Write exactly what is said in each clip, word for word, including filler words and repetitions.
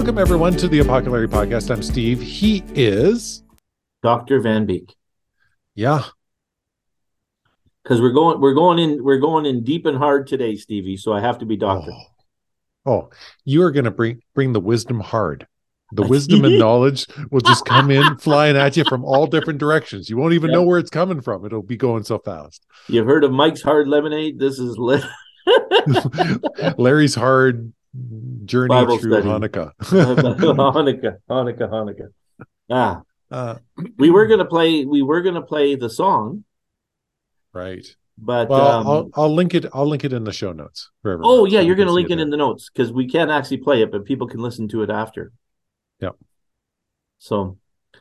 Welcome, everyone, to the Apocalypse Podcast. I'm Steve. He is... Doctor Van Beek. Yeah. Because we're going we're going in we're going in deep and hard today, Stevie, so I have to be doctor. Oh, oh you are going to bring bring the wisdom hard. The wisdom and knowledge will just come in flying at you from all different directions. You won't even yeah. know where it's coming from. It'll be going so fast. You've heard of Mike's Hard Lemonade? This is li- Larry's Hard Journey Bible through study. Hanukkah. Hanukkah, Hanukkah, Hanukkah. Ah, uh, we were gonna play. We were gonna play the song, right? But well, um, I'll I'll link it. I'll link it in the show notes. For oh yeah, so you're gonna link it, it in the notes because we can't actually play it, but people can listen to it after. Yep. So,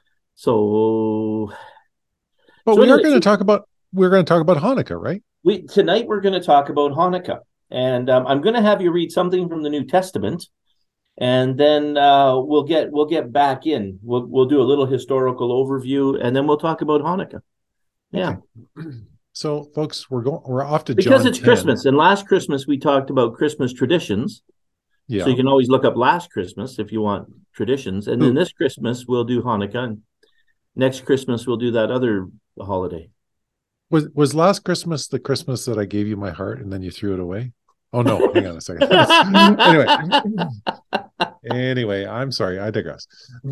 so. But so we anyway, are going to talk about we're going to talk about Hanukkah, right? We tonight we're going to talk about Hanukkah. And um, I'm going to have you read something from the New Testament, and then uh, we'll get we'll get back in. We'll we'll do a little historical overview, and then we'll talk about Hanukkah. Yeah. Okay. So, folks, we're going we're off to because John it's ten. Christmas, and last Christmas we talked about Christmas traditions. Yeah. So you can always look up last Christmas if you want traditions, and then this Christmas we'll do Hanukkah, and next Christmas we'll do that other holiday. Was was last Christmas the Christmas that I gave you my heart and then you threw it away? Oh, no. Hang on a second. anyway. Anyway, I'm sorry. I digress.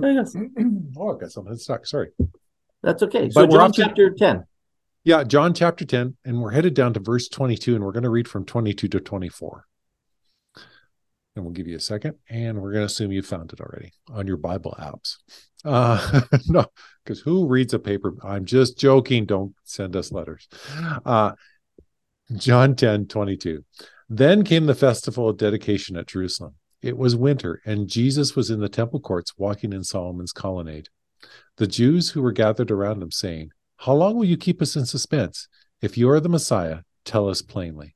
Oh, I got something stuck. Sorry. That's okay. So John chapter ten. Yeah, John chapter ten. And we're headed down to verse twenty-two. And we're going to read from twenty-two to twenty-four. And we'll give you a second. And we're going to assume you found it already on your Bible apps. Uh, no, because who reads a paper? I'm just joking. Don't send us letters. Uh, John ten, twenty-two. Then came the festival of dedication at Jerusalem. It was winter, and Jesus was in the temple courts walking in Solomon's colonnade. The Jews who were gathered around him saying, "How long will you keep us in suspense? If you are the Messiah, tell us plainly."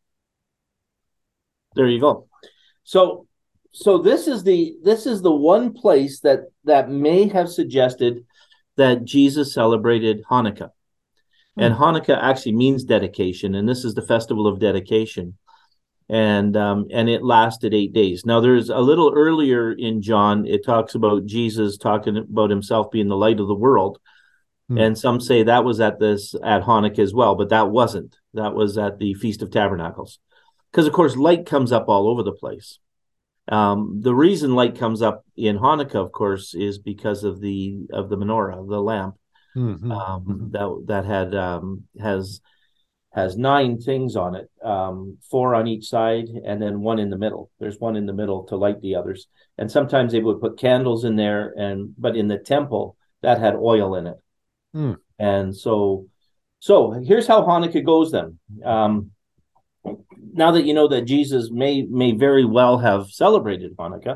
There you go. So so this is the this is the one place that that may have suggested that Jesus celebrated Hanukkah. And Hanukkah actually means dedication, and this is the festival of dedication. And um, and it lasted eight days. Now, there's a little earlier in John, it talks about Jesus talking about himself being the light of the world. Hmm. And some say that was at this at Hanukkah as well, but that wasn't. That was at the Feast of Tabernacles. Because, of course, light comes up all over the place. Um, the reason light comes up in Hanukkah, of course, is because of the of the menorah, the lamp. Mm-hmm. Um, mm-hmm. that that had um, has has nine things on it, um, four on each side, and then one in the middle. There's one in the middle to light the others. And sometimes they would put candles in there, and but in the temple that had oil in it. Mm. And so, so here's how Hanukkah goes then. Um, now that you know that Jesus may may very well have celebrated Hanukkah,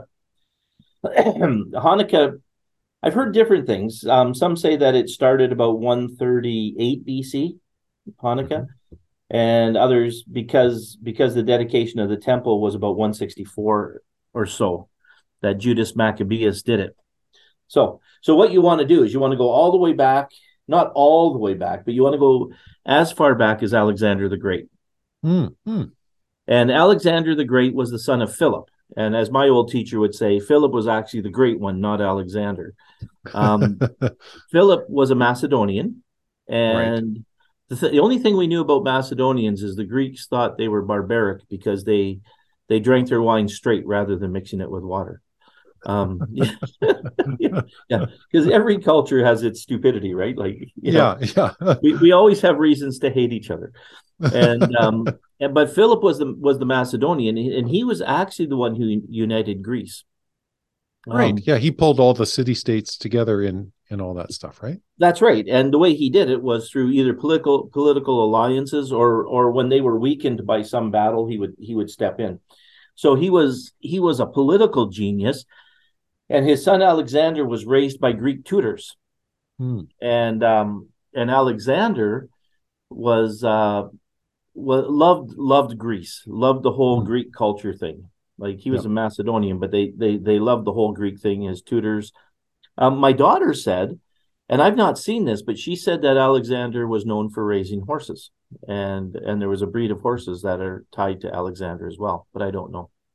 Hanukkah. I've heard different things. Um, some say that it started about one thirty-eight B C, Hanukkah, mm-hmm. and others because because the dedication of the temple was about one sixty-four or so, that Judas Maccabeus did it. So, so what you want to do is you want to go all the way back, not all the way back, but you want to go as far back as Alexander the Great. Mm-hmm. And Alexander the Great was the son of Philip. And as my old teacher would say, Philip was actually the great one, not Alexander. Um, Philip was a Macedonian. And right. the, th- the only thing we knew about Macedonians is the Greeks thought they were barbaric because they they drank their wine straight rather than mixing it with water. Um, yeah, yeah, because every culture has its stupidity, right? Like, you know, yeah, yeah. we, we always have reasons to hate each other. And um, and, but Philip was the was the Macedonian, and he was actually the one who united Greece. Right. Um, yeah, he pulled all the city states together in and all that stuff, right? That's right. And the way he did it was through either political political alliances or or when they were weakened by some battle, he would he would step in. So he was he was a political genius, and his son Alexander was raised by Greek tutors. Hmm. And um, and Alexander was uh, was loved loved Greece, loved the whole hmm. Greek culture thing. Like he was yep. a Macedonian, but they they they loved the whole Greek thing. His tutors. Um, my daughter said, and I've not seen this, but she said that Alexander was known for raising horses, and and there was a breed of horses that are tied to Alexander as well, but I don't know.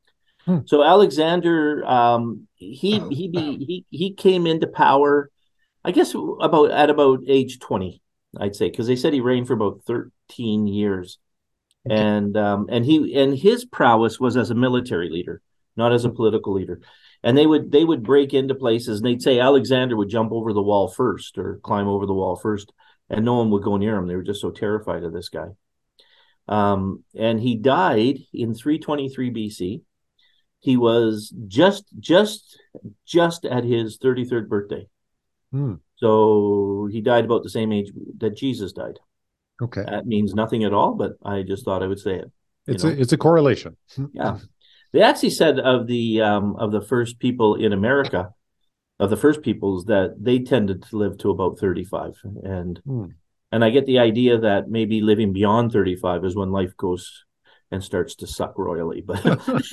Hmm. So Alexander, um, he he be, he he came into power, I guess, about at about age twenty, I'd say, because they said he reigned for about thirteen years, Okay. and um, and he and his prowess was as a military leader, not as a political leader. And they would they would break into places, and they'd say Alexander would jump over the wall first or climb over the wall first, and no one would go near him. They were just so terrified of this guy. Um, and he died in three twenty-three B C. He was just just just at his thirty-third birthday. Hmm. So he died about the same age that Jesus died. Okay. That means nothing at all, but I just thought I would say it. You It's know, a it's a correlation. yeah. They actually said of the um, of the first people in America, of the first peoples, that they tended to live to about thirty-five, and Hmm. and I get the idea that maybe living beyond thirty-five is when life goes and starts to suck royally. But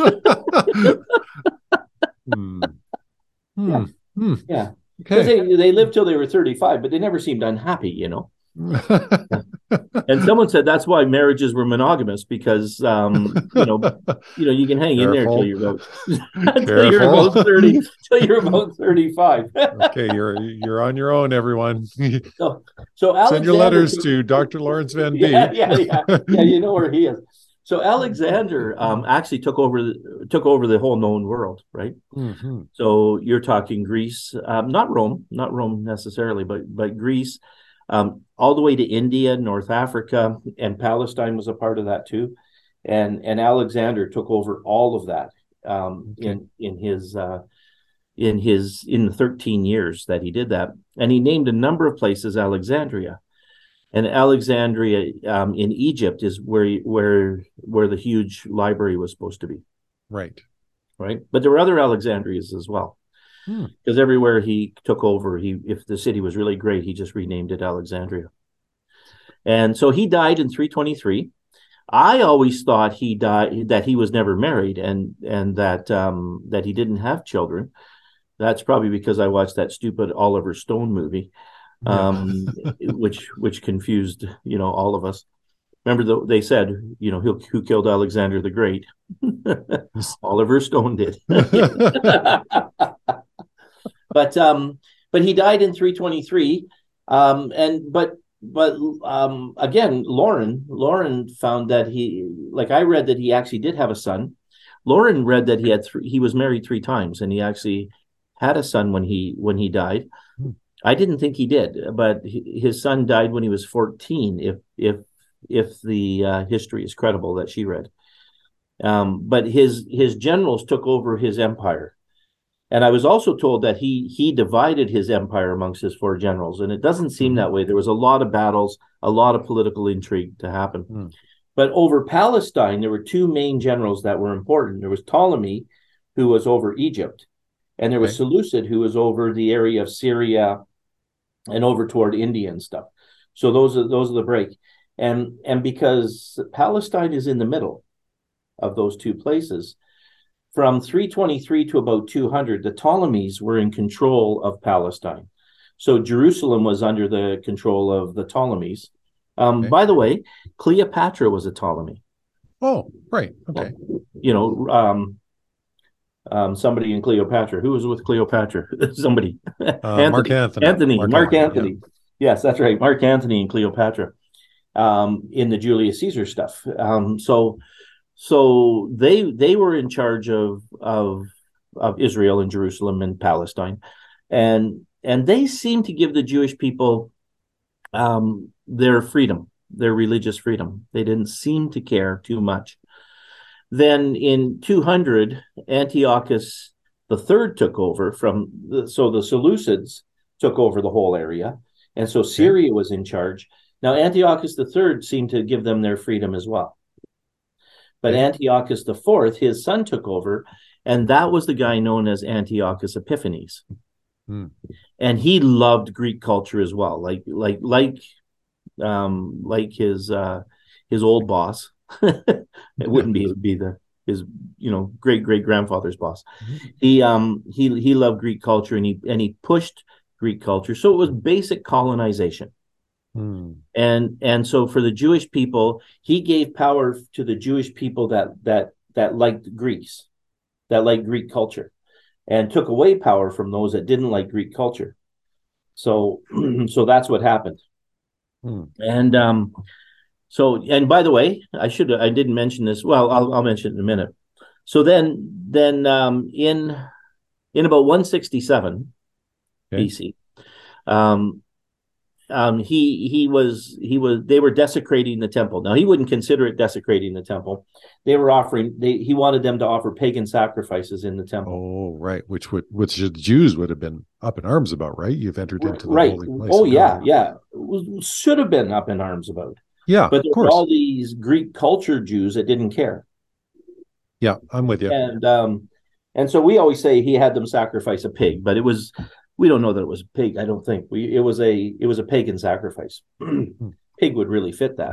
Hmm. Hmm. yeah, Hmm. yeah, because Okay. they they lived till they were thirty-five, but they never seemed unhappy, you know. And someone said that's why marriages were monogamous, because um, you know, you know, you can hang in there till Careful. you're about until you're Careful. about thirty, till you're about thirty-five. Okay, you're you're on your own, everyone. So, so Send your Alexander letters took, to Doctor Lawrence Van yeah, B. yeah, yeah, yeah. You know where he is. So Alexander um, actually took over the, took over the whole known world, right? Mm-hmm. So you're talking Greece, um, not Rome, not Rome necessarily, but but Greece, um, all the way to India, North Africa, and Palestine was a part of that too. And and Alexander took over all of that um, Okay. in in his uh, in his in the thirteen years that he did that, and he named a number of places Alexandria. And Alexandria um, in Egypt is where where where the huge library was supposed to be, Right. right? But there were other Alexandrias as well, Hmm. because everywhere he took over, he if the city was really great, he just renamed it Alexandria. And so he died in three twenty-three. I always thought he died that he was never married, and and that um, that he didn't have children. That's probably because I watched that stupid Oliver Stone movie, Yeah. um, which which confused you know all of us. Remember, the, they said, you know, who, who killed Alexander the Great? Oliver Stone did. but um, but he died in three twenty-three, um, and but but um, again, Lauren Lauren found that he, like I read that he actually did have a son. Lauren read that he had three, he was married three times, and he actually had a son when he when he died. Hmm. I didn't think he did, but his son died when he was fourteen. If if if the uh, history is credible that she read, um, but his his generals took over his empire, and I was also told that he he divided his empire amongst his four generals, and it doesn't seem Mm-hmm. that way. There was a lot of battles, a lot of political intrigue to happen. Hmm. But over Palestine, there were two main generals that were important. There was Ptolemy, who was over Egypt, and there was Okay. Seleucid, who was over the area of Syria and over toward India and stuff. So those are those are the break. And and because Palestine is in the middle of those two places, from three twenty-three to about two hundred, the Ptolemies were in control of Palestine. So Jerusalem was under the control of the Ptolemies. Um, Okay. by the way, Cleopatra was a Ptolemy. Oh, right. Okay. You know, um, um, somebody in Cleopatra. Who was with Cleopatra? Somebody. Uh, Mark Anthony. Anthony. Anthony. Mark Mark Anthony. Anthony. Yeah. Yes, that's right. Mark Anthony and Cleopatra um, in the Julius Caesar stuff. Um, so, so they they were in charge of of of Israel and Jerusalem and Palestine, and and they seemed to give the Jewish people um, their freedom, their religious freedom. They didn't seem to care too much. Then in two hundred, Antiochus the third took over from the, so the Seleucids took over the whole area, and so Okay. Syria was in charge. Now Antiochus the third seemed to give them their freedom as well, but Okay. Antiochus the fourth, his son, took over, and that was the guy known as Antiochus Epiphanes, Hmm. and he loved Greek culture as well, like like like um, like his uh, his old boss. It wouldn't be, it would be the his you know great great grandfather's boss. He um he he loved Greek culture, and he and he pushed Greek culture. So it was basic colonization. Hmm. And and so for the Jewish people, he gave power to the Jewish people that that that liked Greece. that liked Greek culture, and took away power from those that didn't like Greek culture. So, so that's what happened. Hmm. And um, so, and by the way, I should I didn't mention this. Well, I'll I'll mention it in a minute. So then, then um, in in about one sixty-seven okay. B C, um, um, he he was he was they were desecrating the temple. Now he wouldn't consider it desecrating the temple. They were offering. They he wanted them to offer pagan sacrifices in the temple. Oh, right, which would which the Jews would have been up in arms about, right? You've entered into the right. holy place. Oh yeah, yeah, should have been up in arms about. Yeah, but of course. All these Greek culture Jews that didn't care. Yeah, I'm with you. And um, and so we always say he had them sacrifice a pig, but it was we don't know that it was a pig. I don't think we it was a it was a pagan sacrifice. Pig would really fit that.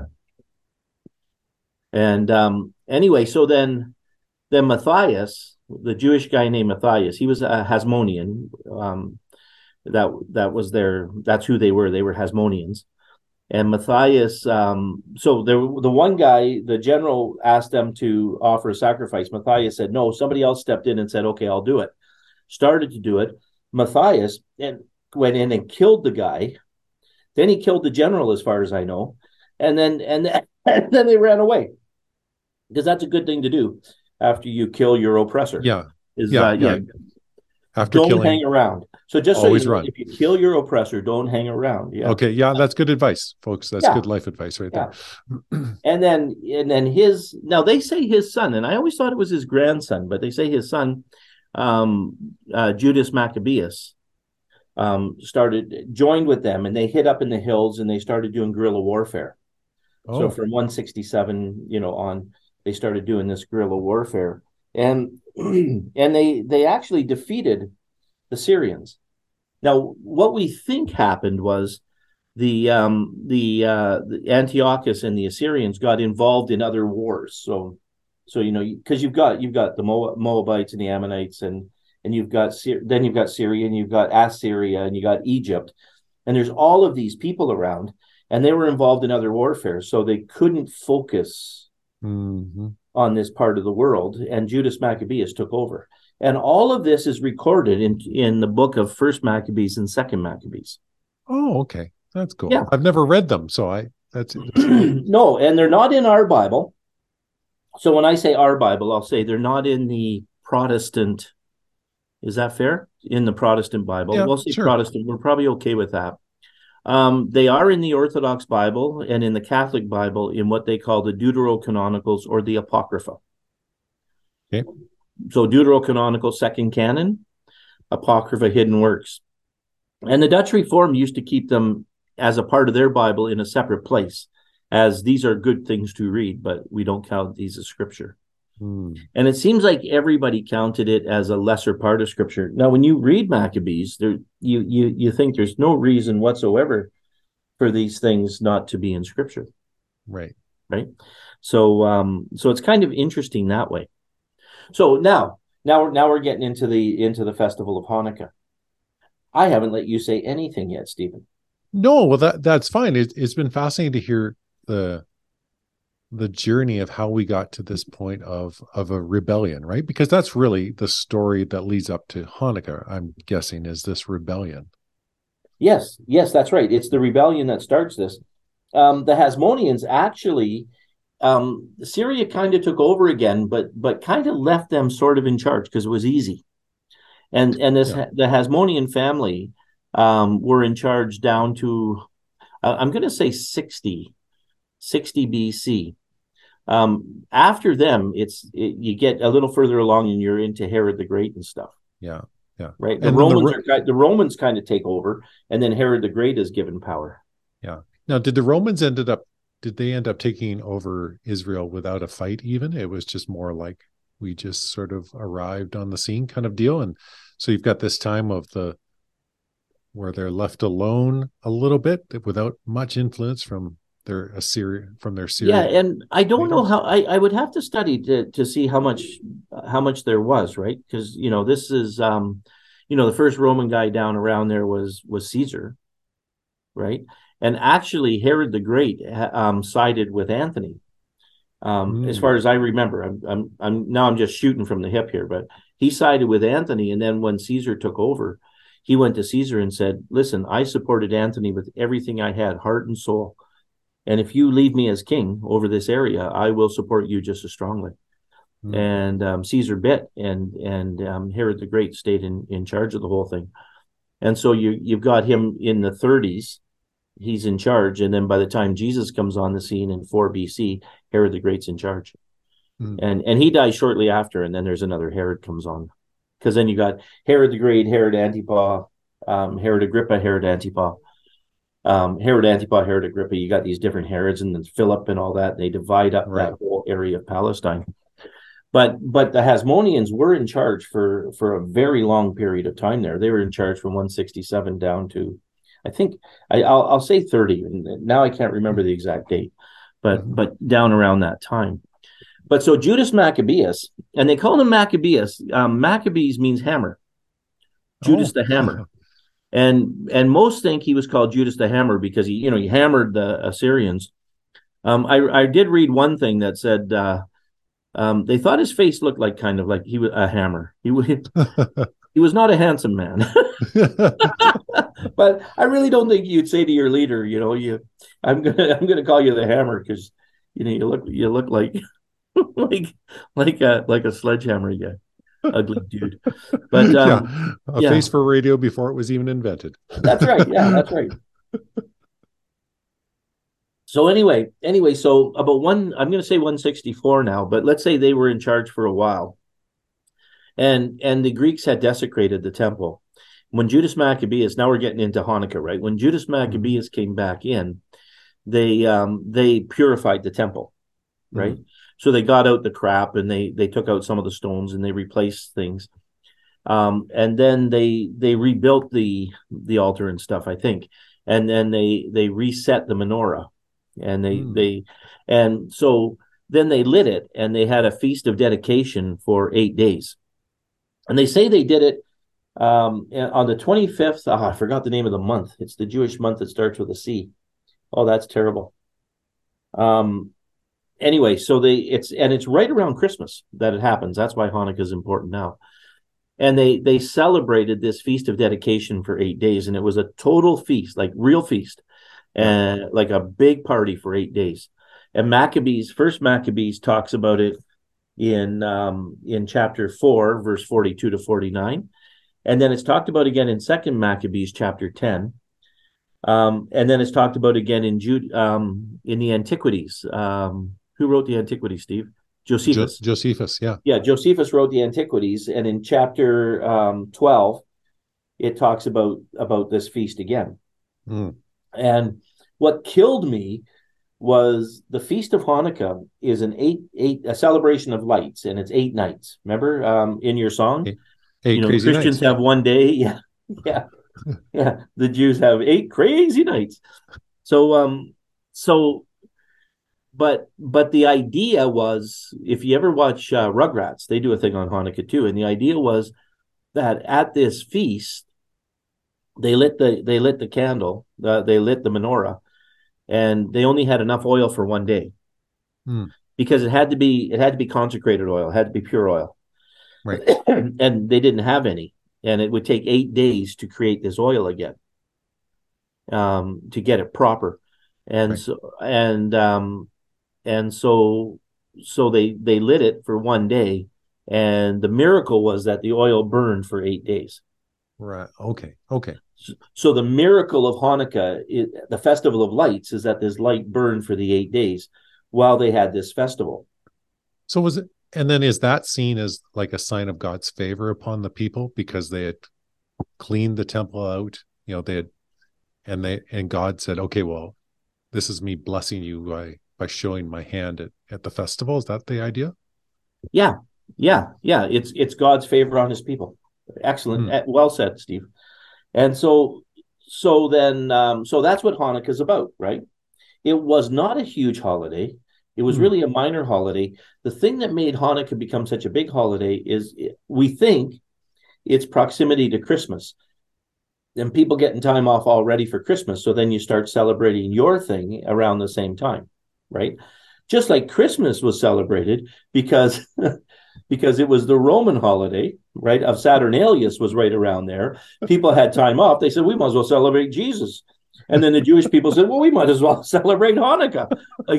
And um, anyway, so then then Matthias, the Jewish guy named Matthias, he was a Hasmonean. Um, that that was their that's who they were. They were Hasmoneans. And Matthias, um, so there, the one guy, the general asked them to offer a sacrifice. Matthias said no. Somebody else stepped in and said, "Okay, I'll do it." Started to do it. Matthias and went in and killed the guy. Then he killed the general, as far as I know, and then and, and then they ran away, because that's a good thing to do after you kill your oppressor. Yeah, is yeah, uh, yeah. yeah. After don't killing, hang around. So just so always you know, run. If you kill your oppressor, don't hang around. Yeah. Okay. Yeah, that's good advice, folks. That's yeah. good life advice right yeah. there. and then and then his now they say his son, and I always thought it was his grandson, but they say his son, um, uh, Judas Maccabeus, um, started joined with them, and they hid up in the hills and they started doing guerrilla warfare. Oh. So from one sixty-seven, you know, on, they started doing this guerrilla warfare. And and they they actually defeated the Syrians. Now, what we think happened was the um, the, uh, the Antiochus and the Assyrians got involved in other wars. So, so you know, because you've got you've got the Moabites and the Ammonites, and and you've got then you've got Syria, and you've got Assyria, and you got Egypt, and there's all of these people around, and they were involved in other warfare, so they couldn't focus. Mm-hmm. on this part of the world, and Judas Maccabeus took over. And all of this is recorded in in the book of First Maccabees and Second Maccabees. Oh, okay. That's cool. Yeah. I've never read them, so I that's, that's no, and they're not in our Bible. So when I say our Bible, I'll say they're not in the Protestant. Is that fair? In the Protestant Bible. Yeah, we'll say sure. Protestant. We're probably okay with that. Um, they are in the Orthodox Bible and in the Catholic Bible in what they call the Deuterocanonicals or the Apocrypha. Okay. So Deuterocanonical, second canon, Apocrypha, hidden works. And the Dutch Reform used to keep them as a part of their Bible in a separate place, as these are good things to read, but we don't count these as scripture. Hmm. And it seems like everybody counted it as a lesser part of scripture. Now, when you read Maccabees, there you you you think there's no reason whatsoever for these things not to be in scripture. Right. Right. So um, so it's kind of interesting that way. So now, now we're now we're getting into the into the festival of Hanukkah. I haven't let you say anything yet, Stephen. No, well that that's fine. It, it's been fascinating to hear the the journey of how we got to this point of of a rebellion, right? Because that's really the story that leads up to Hanukkah, I'm guessing, is this rebellion. Yes, yes, that's right. It's the rebellion that starts this. Um, the Hasmoneans actually, um, Syria kind of took over again, but but kind of left them sort of in charge because it was easy. And and this yeah. the Hasmonean family um, were in charge down to, uh, I'm going to say sixty B C. Um, after them, it's it, you get a little further along and you're into Herod the Great and stuff. Yeah, yeah. Right. The and Romans the, are the Romans kind of take over, and then Herod the Great is given power. Yeah. Now, did the Romans ended up? Did they end up taking over Israel without a fight? Even it was just more like we just sort of arrived on the scene, kind of deal. And so you've got this time of the where they're left alone a little bit without much influence from their Assyria from their Syria. Yeah, and I don't leaders. know how I, I would have to study to to see how much how much there was, right? Because you know this is um, you know the first Roman guy down around there was was Caesar, right? And actually Herod the Great um, sided with Anthony, um, mm. as far as I remember. I'm I'm I'm now I'm just shooting from the hip here, but he sided with Anthony. And then when Caesar took over, he went to Caesar and said, listen, I supported Anthony with everything I had, heart and soul. And if you leave me as king over this area, I will support you just as strongly. Mm. And um, Caesar bit, and and um, Herod the Great stayed in, in charge of the whole thing. And so you, you've got him in the thirties. He's in charge. And then by the time Jesus comes on the scene in four B C, Herod the Great's in charge. Mm. And and he dies shortly after, and then there's another Herod comes on. Because then you got Herod the Great, Herod Antipas, um, Herod Agrippa, Herod Antipas, um, Herod Antipas, Herod Agrippa. You got these different Herods, and then Philip and all that. They divide up right. that whole area of Palestine. But but the Hasmoneans were in charge for, for a very long period of time there. They were in charge from one sixty-seven down to, I think, I, I'll, I'll say thirty. Now I can't remember the exact date, but mm-hmm. but down around that time. But so Judas Maccabeus, and they called him Maccabeus. Um, Maccabees means hammer. Judas oh. the Hammer. And and most think he was called Judas the Hammer because he, you know, he hammered the Assyrians. Um, I I did read one thing that said uh, um, they thought his face looked like kind of like he was a hammer. He was he was not a handsome man. But I really don't think you'd say to your leader, you know, you I'm gonna I'm gonna call you the Hammer because you know you look you look like. like like a like a sledgehammer guy, ugly dude. But um, yeah, a yeah. face for radio before it was even invented. That's right. Yeah, that's right. So anyway, anyway, so about one, I'm going to say one sixty-four now, but let's say they were in charge for a while, and and the Greeks had desecrated the temple. When Judas Maccabeus, now we're getting into Hanukkah, right? When Judas Maccabeus mm-hmm. came back in, they um they purified the temple, right? Mm-hmm. So they got out the crap and they they took out some of the stones and they replaced things, um, and then they they rebuilt the the altar and stuff, I think, and then they they reset the menorah, and they mm. they and so then they lit it and they had a feast of dedication for eight days, and they say they did it um, on the twenty-fifth. Oh, I forgot the name of the month. It's the Jewish month that starts with a C. Oh, that's terrible. Um. Anyway, so they it's and it's right around Christmas that it happens. That's why Hanukkah is important now. And they they celebrated this feast of dedication for eight days, and it was a total feast, like real feast, and uh, like a big party for eight days. And Maccabees, First Maccabees talks about it in um, in chapter four, verse forty-two to forty-nine, and then it's talked about again in Second Maccabees chapter ten. Um, and then it's talked about again in Jude um, in the Antiquities. Um, Who wrote the Antiquities, Steve? Josephus. Jo- Josephus, yeah. Yeah, Josephus wrote the Antiquities, and in chapter um, twelve, it talks about, about this feast again. Mm. And what killed me was the Feast of Hanukkah is an eight, eight, a celebration of lights, and it's eight nights. Remember um, in your song? Eight, eight you know, crazy Christians nights. have one day. Yeah, yeah, yeah. The Jews have eight crazy nights. So, um, so... But but the idea was, if you ever watch uh, Rugrats, they do a thing on Hanukkah too, and the idea was that at this feast, they lit the they lit the candle, uh, they lit the menorah, and they only had enough oil for one day, hmm. because it had to be it had to be consecrated oil, it had to be pure oil, right? And they didn't have any, and it would take eight days to create this oil again, um, to get it proper, and right. so and um. And so so they, they lit it for one day, and the miracle was that the oil burned for eight days. Right. Okay. Okay. So, so the miracle of Hanukkah, it, the festival of lights, is that this light burned for the eight days while they had this festival. So was it, and then is that seen as like a sign of God's favor upon the people because they had cleaned the temple out, you know, they had, and they, and God said, okay, well, this is me blessing you by by showing my hand at, at the festival. Is that the idea? Yeah. Yeah. Yeah. It's, it's God's favor on his people. Excellent. Mm. Well said, Steve. And so, so then, um, so that's what Hanukkah is about, right? It was not a huge holiday. It was mm. really a minor holiday. The thing that made Hanukkah become such a big holiday is we think its proximity to Christmas. And people getting time off already for Christmas. So then you start celebrating your thing around the same time. Right, just like Christmas was celebrated because because it was the Roman holiday, right, of Saturnalius was right around there. People had time off. They said, we might as well celebrate Jesus. And then the Jewish people said, well, we might as well celebrate Hanukkah. Like,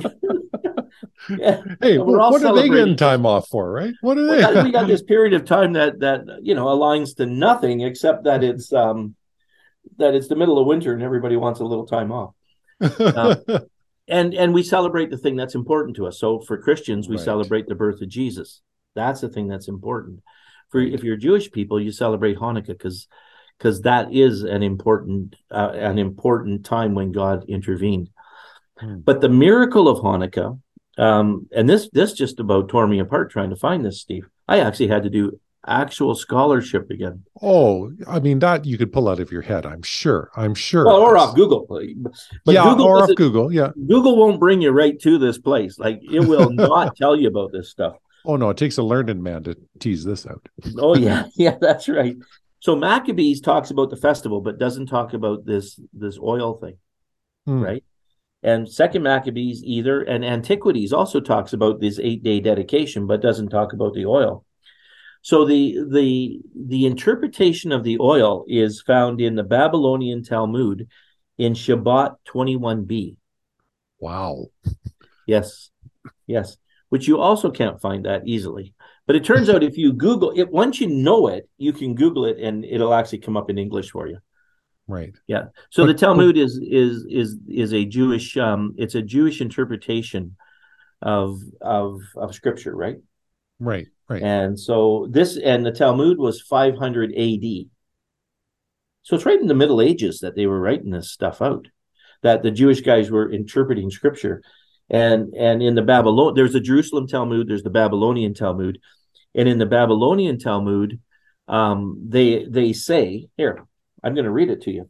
yeah, hey, we're all what are they getting celebrating time off for, right? What are we they? got, we got this period of time that that you know aligns to nothing except that it's um that it's the middle of winter and everybody wants a little time off. Uh, and and we celebrate the thing that's important to us. So for Christians, we Right. celebrate the birth of Jesus. That's the thing that's important. For Right. if you're Jewish people, you celebrate Hanukkah because because that is an important uh, an important time when God intervened. Hmm. But the miracle of Hanukkah, um, and this this just about tore me apart trying to find this, Steve. I actually had to do actual scholarship again. Oh, I mean, that you could pull out of your head, I'm sure. I'm sure. Well, or this. off Google. But yeah, Google or off doesn't- Google. Yeah. Google won't bring you right to this place. Like it will not tell you about this stuff. Oh no, it takes a learned man to tease this out. Oh yeah, yeah, that's right. So Maccabees talks about the festival, but doesn't talk about this this oil thing, Hmm. right? And Second Maccabees either, and Antiquities also talks about this eight day dedication, but doesn't talk about the oil. So the the the interpretation of the oil is found in the Babylonian Talmud in Shabbat twenty-one b. Wow. Yes, yes, which you also can't find that easily. But it turns out if you Google it, once you know it, you can Google it and it'll actually come up in English for you. Right. Yeah. So But- the Talmud is is is is a Jewish um it's a Jewish interpretation of of of scripture, right? Right. Right. And so this and the Talmud was five hundred A D. So it's right in the Middle Ages that they were writing this stuff out, that the Jewish guys were interpreting scripture. And and in the Babylon, there's the Jerusalem Talmud, there's the Babylonian Talmud. And in the Babylonian Talmud, um, they they say, here, I'm going to read it to you.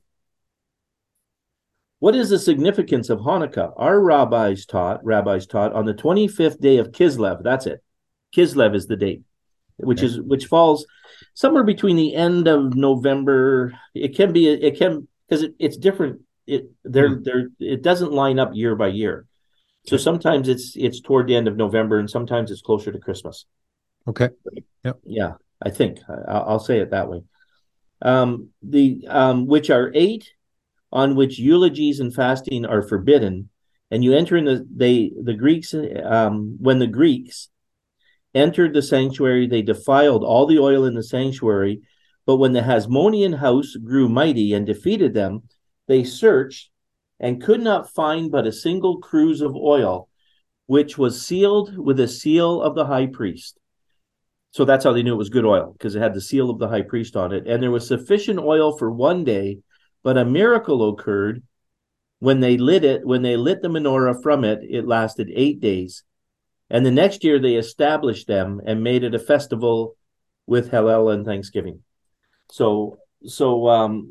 What is the significance of Hanukkah? Our rabbis taught, rabbis taught on the twenty-fifth day of Kislev. That's it. Kislev is the date, which Okay. is which falls somewhere between the end of November. It can be, it can because it, it's different. It there Hmm. there it doesn't line up year by year. So Okay. sometimes it's it's toward the end of November, and sometimes it's closer to Christmas. Okay. Yeah, I think I, I'll say it that way. Um, the um, which are eight on which eulogies and fasting are forbidden, and you enter in the they the Greeks um, when the Greeks entered the sanctuary, they defiled all the oil in the sanctuary. But when the Hasmonean house grew mighty and defeated them, they searched and could not find but a single cruse of oil, which was sealed with a seal of the high priest. So that's how they knew it was good oil, because it had the seal of the high priest on it. And there was sufficient oil for one day, but a miracle occurred when they lit it, when they lit the menorah from it, it lasted eight days. And the next year they established them and made it a festival with Hallel and Thanksgiving. So, so, um,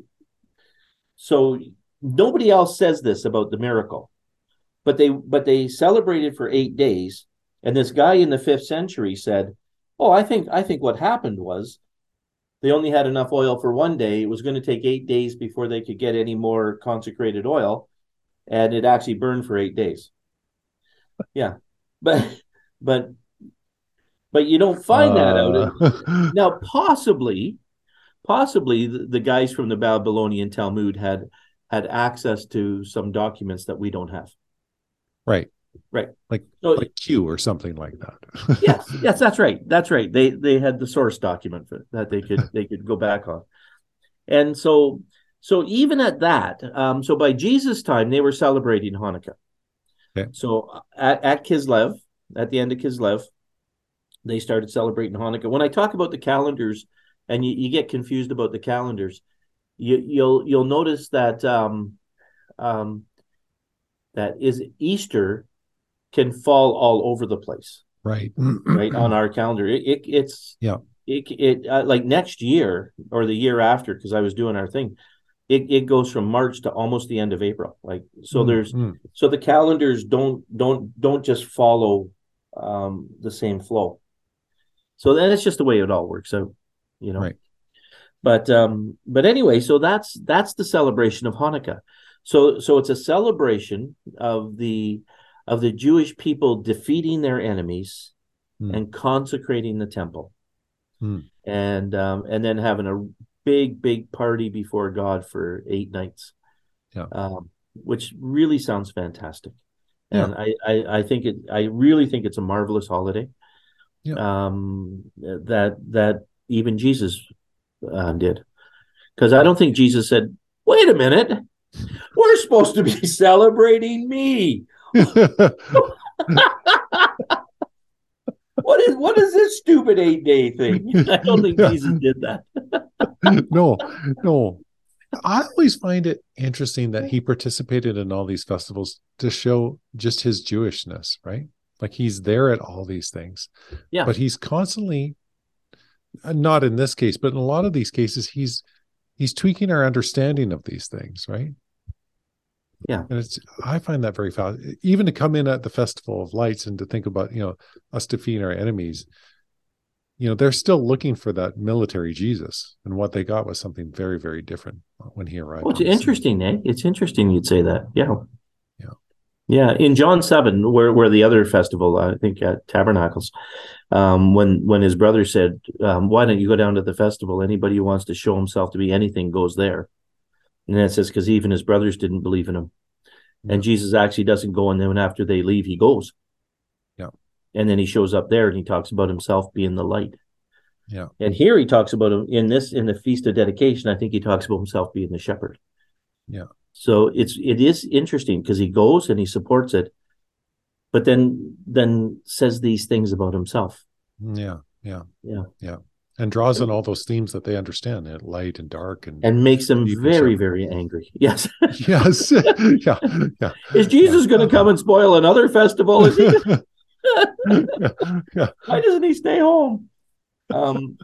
so nobody else says this about the miracle, but they, but they celebrated for eight days. And this guy in the fifth century said, oh, I think, I think what happened was they only had enough oil for one day. It was going to take eight days before they could get any more consecrated oil. And it actually burned for eight days. Yeah. But, but, but you don't find that out. Uh, Now, possibly, possibly the, the guys from the Babylonian Talmud had had access to some documents that we don't have. right. Right. Like So, like Q or something like that. yes, yes, that's right. That's right. They they had the source document for, that they could they could go back on. And so so even at that, um, so by Jesus' time, they were celebrating Hanukkah. Okay. So at, at Kislev, at the end of Kislev, they started celebrating Hanukkah. When I talk about the calendars, and you, you get confused about the calendars, you, you'll you'll notice that um, um, that is Easter can fall all over the place, Right. right, on our calendar. It, it it's Yeah. it it uh, like next year or the year after, because I was doing our thing. It it goes from March to almost the end of April. Like so, Mm, there's mm. so the calendars don't don't don't just follow um, the same flow. So then it's just the way it all works out, you know. Right. But um, but anyway, so that's that's the celebration of Hanukkah. So so it's a celebration of the of the Jewish people defeating their enemies mm. and consecrating the temple, mm. and um, and then having a big, big party before God for eight nights, yeah. um, which really sounds fantastic. And yeah. I, I, I think it, I really think it's a marvelous holiday. Yeah. Um, that that even Jesus uh, did, because I don't think Jesus said, "Wait a minute, we're supposed to be celebrating me." What is what is this stupid eight day thing? I don't think yeah. Jesus did that. no, no. I always find it interesting that he participated in all these festivals to show just his Jewishness, right? Like he's there at all these things. Yeah. But he's constantly, not in this case, but in a lot of these cases, he's he's tweaking our understanding of these things, right? Yeah. And it's, I find that very fast. Even to come in at the Festival of Lights and to think about, you know, us defeating our enemies, you know, they're still looking for that military Jesus, and what they got was something very, very different when he arrived. Well, it's interesting, eh? It's interesting you'd say that. Yeah. Yeah. Yeah. In John seven, where, where the other festival, I think at Tabernacles, um, when, when his brother said, um, why don't you go down to the festival? Anybody who wants to show himself to be anything goes there. And then it says, because even his brothers didn't believe in him. Yeah. And Jesus actually doesn't go, and then after they leave, he goes. Yeah. And then he shows up there and he talks about himself being the light. Yeah. And here he talks about him in this, in the Feast of Dedication, I think he talks about himself being the shepherd. Yeah. So it's, it is interesting because he goes and he supports it, but then, then says these things about himself. Yeah. Yeah. Yeah. Yeah. And draws in all those themes that they understand, light and dark, and and makes them very, very angry. Yes. Yes. Yeah. Yeah. Is Jesus yeah. going to come and spoil another festival? Is he gonna... yeah. Yeah. Why doesn't he stay home? Um,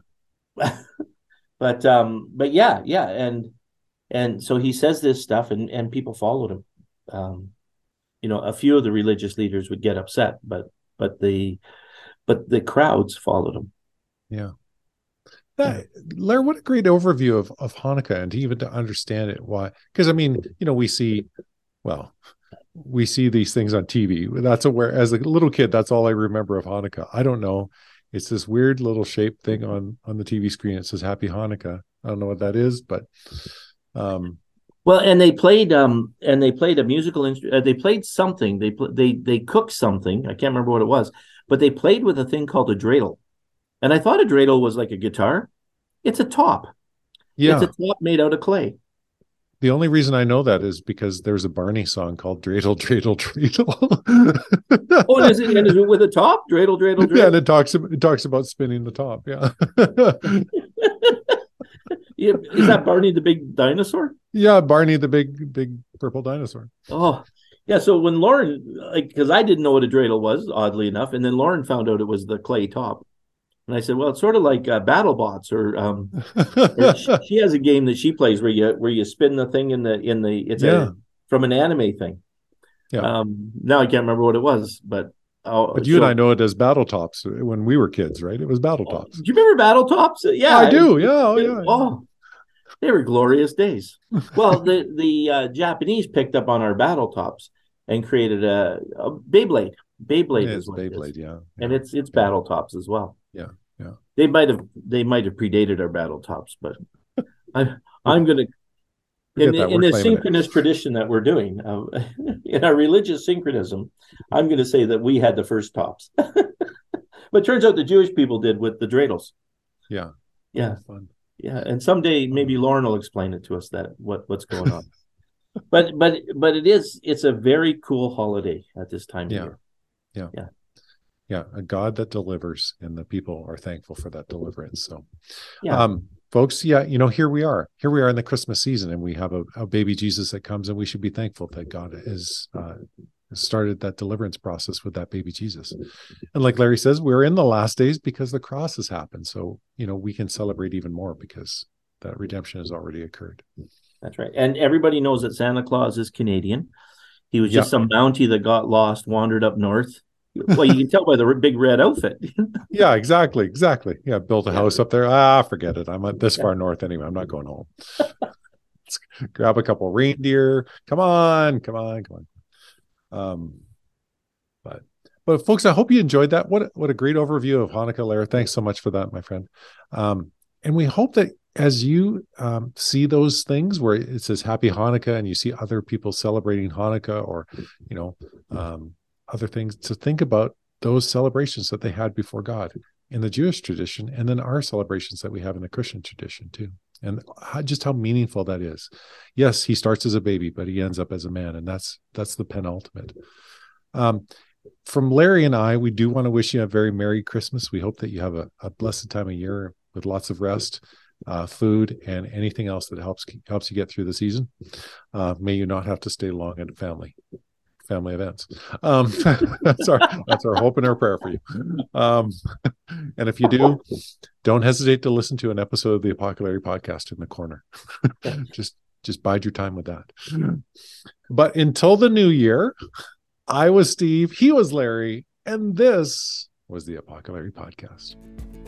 but um, but yeah, yeah, and and so he says this stuff, and and people followed him. Um, you know, a few of the religious leaders would get upset, but but the but the crowds followed him. Yeah. That, Larry, what a great overview of, of Hanukkah, and to even to understand it. Why? Because I mean, you know, we see, well, we see these things on T V. That's a where, as a little kid, that's all I remember of Hanukkah. I don't know. It's this weird little shaped thing on on the T V screen. It says Happy Hanukkah. I don't know what that is, but um, well, and they played um, and they played a musical instrument. Uh, they played something. They pl- they they cooked something. I can't remember what it was, but they played with a thing called a dreidel. And I thought a dreidel was like a guitar. It's a top. Yeah. It's a top made out of clay. The only reason I know that is because there's a Barney song called Dreidel, Dreidel, Dreidel. Oh, and is, it, and is it with a top? Dreidel, Dreidel, Dreidel? Yeah, and it talks, it talks about spinning the top. Yeah. Yeah. Is that Barney the big dinosaur? Yeah, Barney the big, big purple dinosaur. Oh, yeah. So when Lauren, like, because I didn't know what a dreidel was, oddly enough, and then Lauren found out it was the clay top. And I said, well, it's sort of like uh, BattleBots, or, um, or she, she has a game that she plays where you where you spin the thing in the in the it's yeah. a, from an anime thing. Yeah. Um, now I can't remember what it was, but uh, but you so, and I know it as Battletops when we were kids, right? It was Battletops. Oh, do you remember Battletops? Yeah, I do. Yeah, oh, yeah. Oh, they were glorious days. Well, the the uh, Japanese picked up on our Battletops and created a, a Beyblade. Beyblade yeah, is what Beyblade, it is. yeah, yeah. And it's it's yeah. Battletops as well. Yeah, yeah. They might have they might have predated our Battletops, but I'm I'm gonna in, in the synchronous it. tradition that we're doing, uh, in our religious synchronism, I'm going to say that we had the first tops. But turns out the Jewish people did with the dreidels. Yeah, yeah, fun. Yeah. And someday maybe Lauren will explain it to us, that what what's going on. but but but it is it's a very cool holiday at this time yeah. of year. Yeah, yeah, yeah. A God that delivers, and the people are thankful for that deliverance. So, yeah. um, folks, yeah, you know, here we are. Here we are in the Christmas season, and we have a, a baby Jesus that comes, and we should be thankful that God has uh, started that deliverance process with that baby Jesus. And like Larry says, we're in the last days because the cross has happened. So, you know, we can celebrate even more because that redemption has already occurred. That's right. And everybody knows that Santa Claus is Canadian. He was just yeah. some bounty that got lost, wandered up north. Well, you can tell by the big red outfit. Yeah, exactly. Exactly. Yeah. Built a yeah. house up there. Ah, forget it. I'm this yeah. far north anyway. I'm not going home. Let's grab a couple of reindeer. Come on. Come on. Come on. Um, but But folks, I hope you enjoyed that. What, what a great overview of Hanukkah, Lara. Thanks so much for that, my friend. Um, and we hope that as you um, see those things where it says Happy Hanukkah and you see other people celebrating Hanukkah or, you know, um, other things, to think about those celebrations that they had before God in the Jewish tradition, and then our celebrations that we have in the Christian tradition too. And how, just how meaningful that is. Yes, he starts as a baby, but he ends up as a man. And that's, that's the penultimate. Um, from Larry and I, we do want to wish you a very Merry Christmas. We hope that you have a, a blessed time of year with lots of rest, uh, food, and anything else that helps helps you get through the season. Uh, may you not have to stay long at family family events. Um, that's our that's our hope and our prayer for you. Um, and if you do, don't hesitate to listen to an episode of the Apocalypse Podcast in the corner. just just bide your time with that. But until the new year, I was Steve, he was Larry, and this was the Apocalypse Podcast.